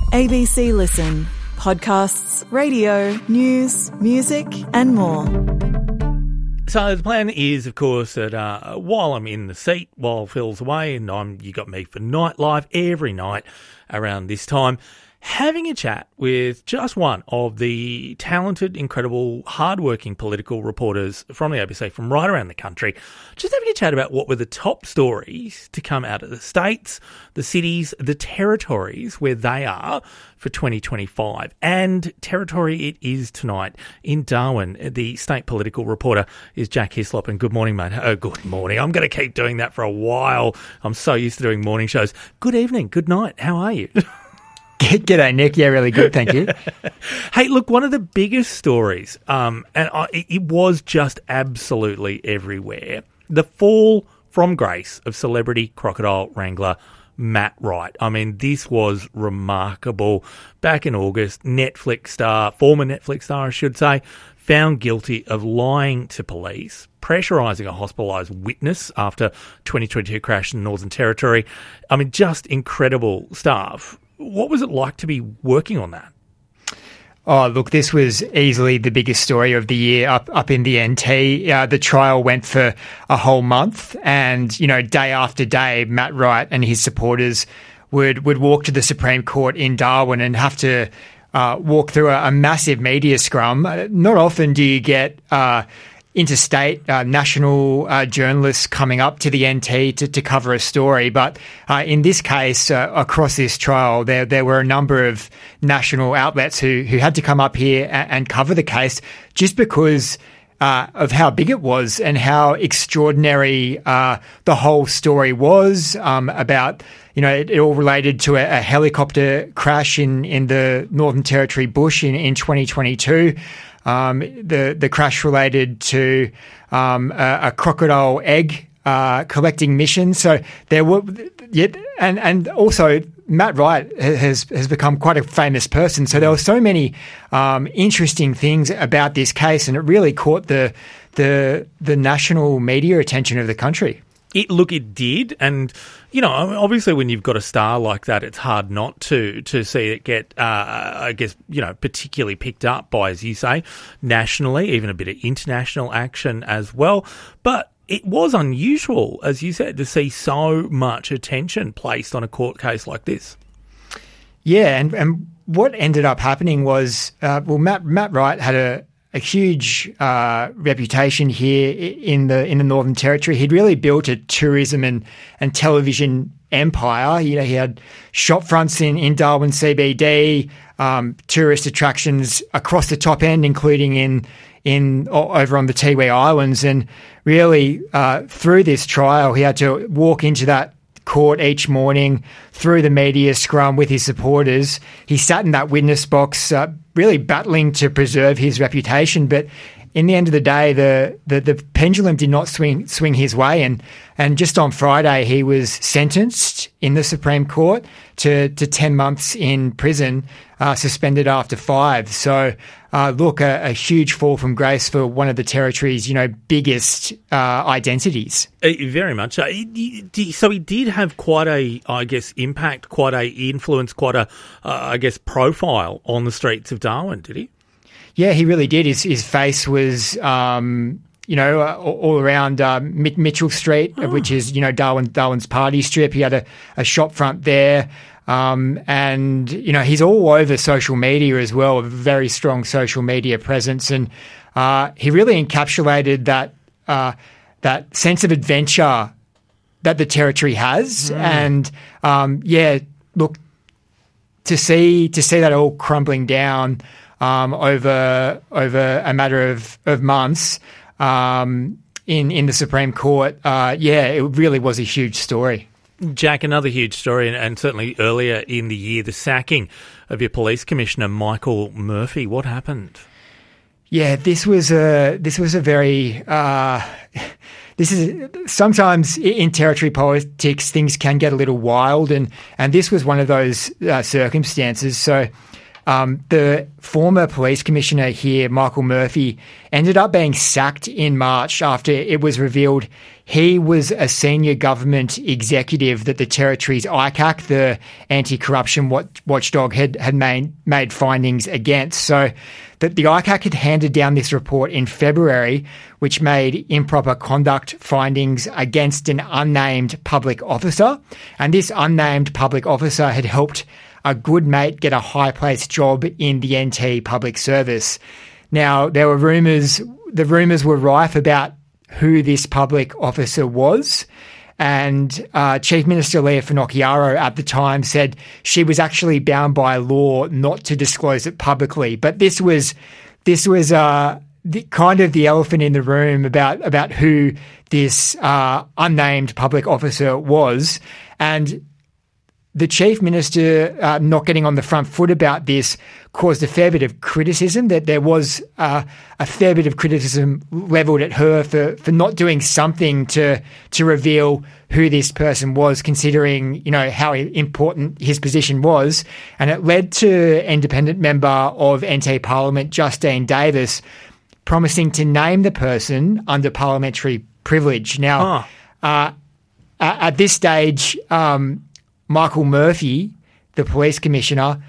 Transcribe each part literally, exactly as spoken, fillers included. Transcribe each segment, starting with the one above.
A B C Listen. Podcasts, radio, news, music and more. So the plan is, of course, that uh, while I'm in the seat, while Phil's away, and I'm, you got me for Nightlife every night around this time, having a chat with just one of the talented, incredible, hardworking political reporters from the A B C from right around the country, just having a chat about what were the top stories to come out of the states, the cities, the territories where they are for twenty twenty-five. And territory it is tonight in Darwin. The state political reporter is Jack Hislop. And good morning, mate. Oh, good morning. I'm going to keep doing that for a while. I'm so used to doing morning shows. Good evening. Good night. How are you? G'day, Nick. Yeah, really good, thank you. Hey, look, one of the biggest stories, um, and I, it was just absolutely everywhere, the fall from grace of celebrity crocodile wrangler Matt Wright. I mean, this was remarkable. Back in August, Netflix star, former Netflix star, I should say, found guilty of lying to police, pressurising a hospitalised witness after twenty twenty-two crash in the Northern Territory. I mean, just incredible stuff. What was it like to be working on that? Oh, look, this was easily the biggest story of the year up up in the N T. Uh, the trial went for a whole month and, you know, day after day, Matt Wright and his supporters would, would walk to the Supreme Court in Darwin and have to uh, walk through a, a massive media scrum. Uh, not often do you get uh, interstate uh, national uh, journalists coming up to the N T to, to cover a story. But uh, in this case, uh, across this trial, there there were a number of national outlets who, who had to come up here and, and cover the case just because uh, of how big it was and how extraordinary uh, the whole story was um, about, you know, it, it all related to a, a helicopter crash in, in the Northern Territory bush in, in twenty twenty-two. Um, the the crash related to um, a, a crocodile egg uh, collecting mission. So there were, yet, and and also Matt Wright has has become quite a famous person. So there were so many um, interesting things about this case, and it really caught the the the national media attention of the country. It, look, it did, and you know, obviously, when you've got a star like that, it's hard not to to see it get, uh, I guess, you know, particularly picked up by, as you say, nationally, even a bit of international action as well. But it was unusual, as you said, to see so much attention placed on a court case like this. Yeah, and and what ended up happening was, uh, well, Matt Matt Wright had a. a huge uh, reputation here in the in the Northern Territory. He'd really built a tourism and, and television empire. You know, he had shop fronts in, in Darwin C B D, um, tourist attractions across the top end, including in in over on the Tiwi Islands. And really, uh, through this trial, he had to walk into that court each morning through the media scrum with his supporters. He sat in that witness box, uh, really battling to preserve his reputation. But in the end of the day, the, the, the pendulum did not swing swing his way. And, and just on Friday, he was sentenced in the Supreme Court to, to ten months in prison, uh, suspended after five. So, uh, look, a, a huge fall from grace for one of the Territory's, you know, biggest uh, identities. Uh, very much so. So he did have quite a, I guess, impact, quite a influence, quite a, uh, I guess, profile on the streets of Darwin, did he? Yeah, he really did. His his face was, um, you know, uh, all around uh, Mitchell Street, oh. which is, you know, Darwin Darwin's party strip. He had a, a shop front there. Um, and, you know, he's all over social media as well, a very strong social media presence. And uh, he really encapsulated that uh, that sense of adventure that the Territory has. Mm. And, um, yeah, look, to see to see that all crumbling down um, over over a matter of, of months um, in, in the Supreme Court, uh, yeah, it really was a huge story. Jack, another huge story, and, and certainly earlier in the year, the sacking of your police commissioner, Michael Murphy. What happened? Yeah, this was a this was a very uh, this is sometimes in Territory politics things can get a little wild, and and this was one of those uh, circumstances. So Um, the former police commissioner here, Michael Murphy, ended up being sacked in March after it was revealed he was a senior government executive that the territory's I C A C, the anti-corruption watch- watchdog, had, had made, made findings against. So that the I C A C had handed down this report in February, which made improper conduct findings against an unnamed public officer. And this unnamed public officer had helped a good mate get a high-placed job in the N T Public Service. Now, there were rumours, the rumours were rife about who this public officer was. And uh, Chief Minister Leah Finocchiaro at the time said she was actually bound by law not to disclose it publicly. But this was this was uh, the, kind of the elephant in the room about, about who this uh, unnamed public officer was. And the Chief Minister uh, not getting on the front foot about this caused a fair bit of criticism, that there was uh, a fair bit of criticism levelled at her for, for not doing something to to reveal who this person was, considering, you know, how important his position was. And it led to independent member of N T Parliament, Justine Davis, promising to name the person under parliamentary privilege. Now, huh. uh, at this stage, um, Michael Murphy, the police commissioner,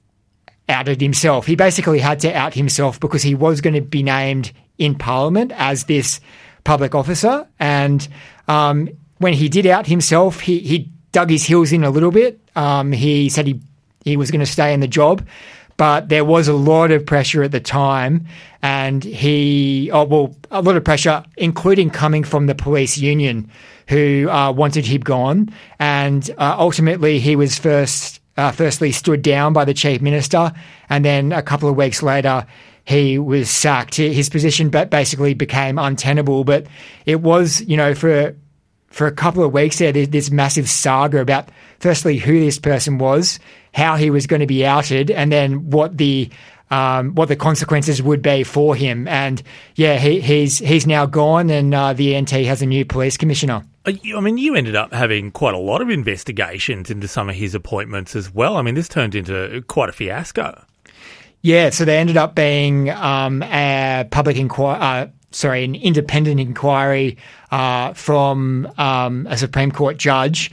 outed himself. He basically had to out himself because he was going to be named in Parliament as this public officer. And um, when he did out himself, he, he dug his heels in a little bit. Um, he said he, he was going to stay in the job. But there was a lot of pressure at the time, and he, oh, well, a lot of pressure, including coming from the police union, who uh, wanted him gone. And uh, ultimately, he was first, uh, firstly stood down by the Chief Minister, and then a couple of weeks later, he was sacked. His position basically became untenable. But it was, you know, for for a couple of weeks there, this massive saga about, firstly, who this person was, how he was going to be outed, and then what the um, what the consequences would be for him. And yeah, he, he's he's now gone, and uh, the N T has a new police commissioner. I mean, you ended up having quite a lot of investigations into some of his appointments as well. I mean, this turned into quite a fiasco. Yeah, so there ended up being um, a public inquiry. Uh, sorry, an independent inquiry uh, from um, a Supreme Court judge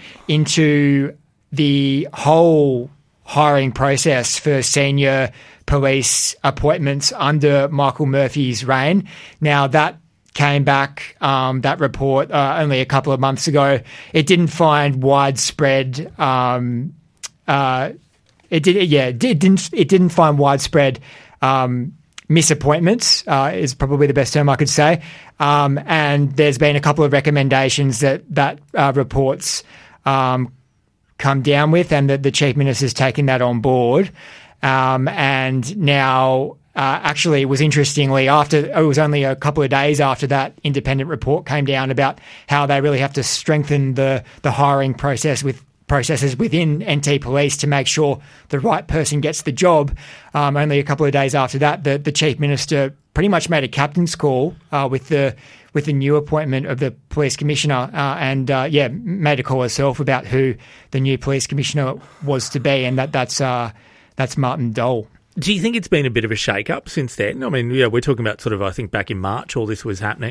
into the whole hiring process for senior police appointments under Michael Murphy's reign. Now, that came back, um, that report, uh, only a couple of months ago. It didn't find widespread um, uh, it did yeah, it didn't it didn't find widespread um, misappointments, uh, is probably the best term I could say. Um, and there's been a couple of recommendations that that uh, reports um, come down with, and that the Chief Minister's taken that on board. Um, and now, uh, actually, it was interestingly after it was only a couple of days after that independent report came down about how they really have to strengthen the the hiring process with processes within N T Police to make sure the right person gets the job. Um, only a couple of days after that, the, the Chief Minister pretty much made a captain's call uh, with the with the new appointment of the Police Commissioner, uh, and uh, yeah, made a call herself about who the new Police Commissioner was to be, and that that's uh, that's Martin Dole. Do you think it's been a bit of a shake-up since then? I mean, yeah, we're talking about sort of, I think back in March, all this was happening.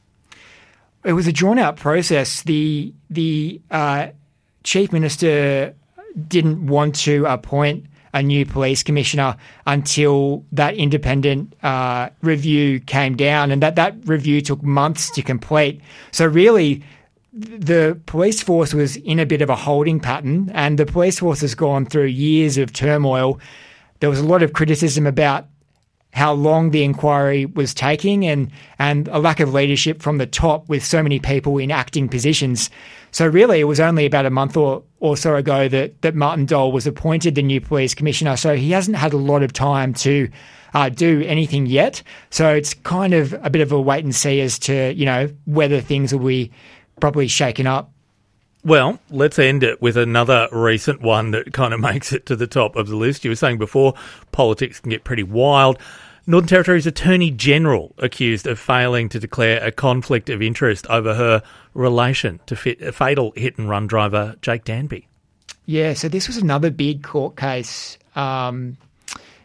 It was a drawn-out process. The the uh, Chief Minister didn't want to appoint a new police commissioner until that independent uh, review came down, and that, that review took months to complete. So really, the police force was in a bit of a holding pattern, and the police force has gone through years of turmoil. There was a lot of criticism about how long the inquiry was taking, and, and a lack of leadership from the top with so many people in acting positions. So really, it was only about a month or, or so ago that, that Martin Dole was appointed the new police commissioner. So he hasn't had a lot of time to uh, do anything yet. So it's kind of a bit of a wait and see as to, you know, whether things will be properly shaken up. Well, let's end it with another recent one that kind of makes it to the top of the list. You were saying before, politics can get pretty wild. Northern Territory's Attorney General accused of failing to declare a conflict of interest over her relation to fit, fatal hit-and-run driver Jake Danby. Yeah, so this was another big court case um,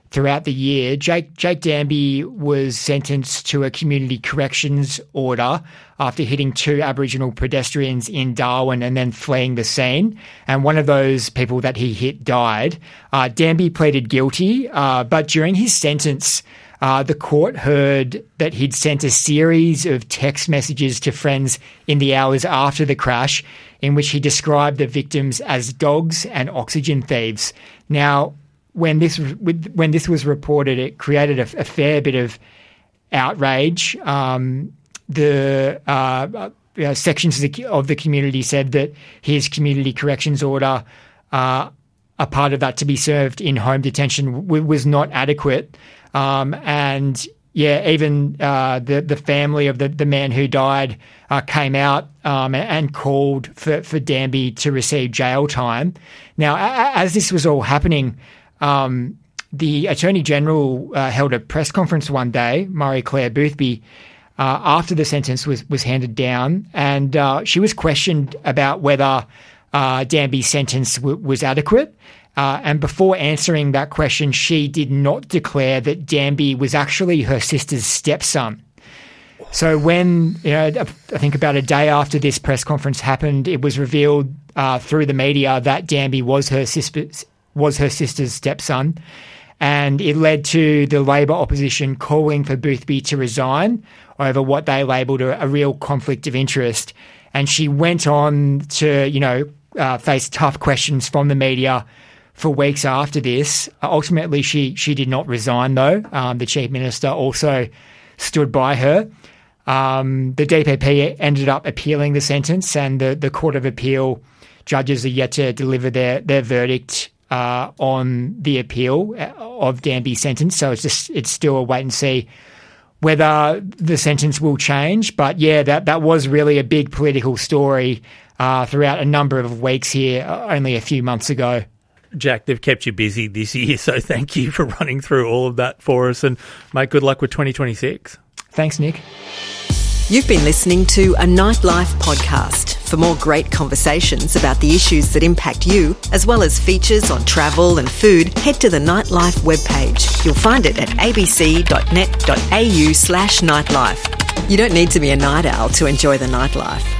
throughout the year. Jake Jake Danby was sentenced to a community corrections order after hitting two Aboriginal pedestrians in Darwin and then fleeing the scene. And one of those people that he hit died. Uh, Danby pleaded guilty, uh, but during his sentence, uh, the court heard that he'd sent a series of text messages to friends in the hours after the crash in which he described the victims as dogs and oxygen thieves. Now, when this when this was reported, it created a, a fair bit of outrage. Um, the uh, uh, sections of the, of the community said that his community corrections order, uh, a part of that to be served in home detention, w- was not adequate. Um, and yeah, even uh, the the family of the, the man who died uh, came out um, and called for, for Danby to receive jail time. Now, a- as this was all happening, Um, the Attorney General uh, held a press conference one day, Marie-Claire Boothby, uh, after the sentence was, was handed down, and uh, she was questioned about whether uh, Danby's sentence w- was adequate. Uh, and before answering that question, she did not declare that Danby was actually her sister's stepson. So when, you know, I think about a day after this press conference happened, it was revealed uh, through the media that Danby was her sister's was her sister's stepson, and it led to the Labor opposition calling for Boothby to resign over what they labelled a, a real conflict of interest. And she went on to, you know, uh, face tough questions from the media for weeks after this. Uh, ultimately, she she did not resign, though. Um, the Chief Minister also stood by her. Um, the D P P ended up appealing the sentence, and the, the Court of Appeal judges are yet to deliver their, their verdict Uh, on the appeal of Danby's sentence. So it's just it's still a wait and see whether the sentence will change. But yeah, that, that was really a big political story uh, throughout a number of weeks here, uh, only a few months ago. Jack, they've kept you busy this year, so thank you for running through all of that for us, and mate, good luck with twenty twenty-six. Thanks, Nick. You've been listening to a Nightlife podcast. For more great conversations about the issues that impact you, as well as features on travel and food, head to the Nightlife webpage. You'll find it at abc.net.au slash nightlife. You don't need to be a night owl to enjoy the nightlife.